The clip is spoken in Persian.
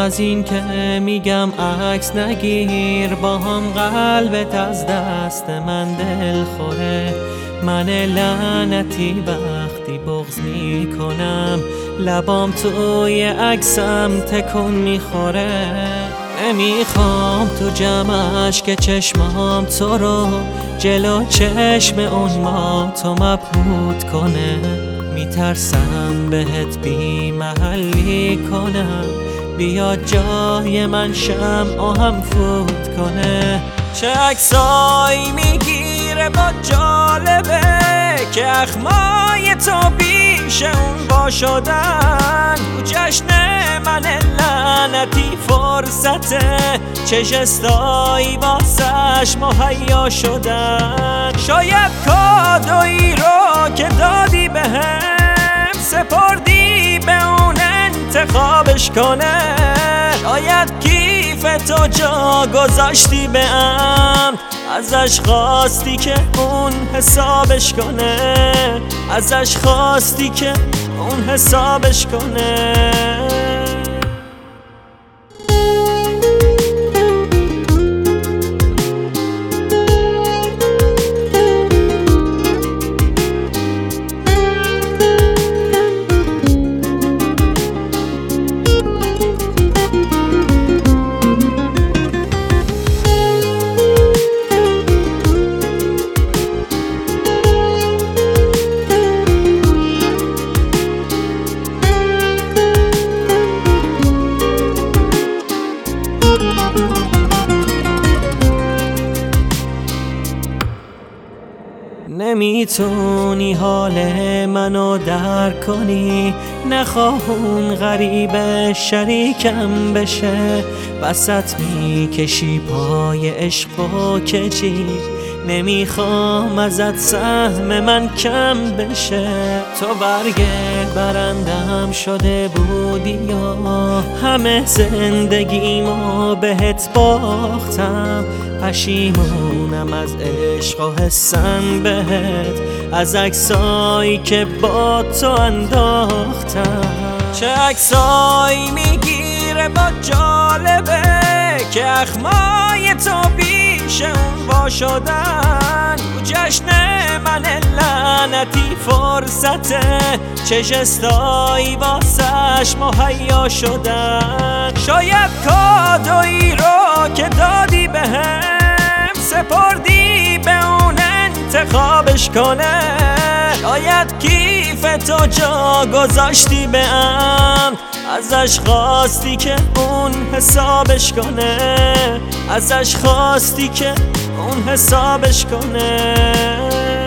از این که میگم عکس نگیر، با هم قلبت از دست من دل خوره. من لعنتی وقتی بغض میکنم، لبام توی عکسم تکون میخوره. نمیخوام تو جمعش که چشمام تو رو جلو چشم اون ما تو مبهوت کنه. میترسم بهت بی محلی کنم، بیا جای من شمعم فوت کنه. چه عکسایی میگیره با جالبه که اخمای تو پیش اون با شدن. تو جشن من لعنتی فرصته، چه جستایی واسش مهیا شدن. شاید کادویی رو که دادی بهم سپردی به اون انتخابش کنه. شاید کیف تو جا گذاشتی به عمد، ازش خواستی که اون حسابش کنه. ازش خواستی که اون حسابش کنه. نمیتونی حال منو درک کنی، نخواه اون غریب شریکم بشه. وسط میکشی پای عشق و کجی، نمیخوام ازت سهم من کم بشه. تو برگ برندم شده بودی یا همه زندگیمو بهت باختم. پشیمونم از عشق و حسم بهت، از عکسایی که با تو انداختم. چه عکسایی میگیره با جالبه که اخمای تو پیش اون با شدن. تو جشن من لعنتی فرصته، چه جستایی واسش مهیا شدن. شاید کادویی رو که دادی بهم سپردی به اون انتخابش کنه. شاید کیف تو جا گذاشتی به عمد، ازش خواستی که اون حسابش کنه. ازش خواستی که اون حسابش کنه.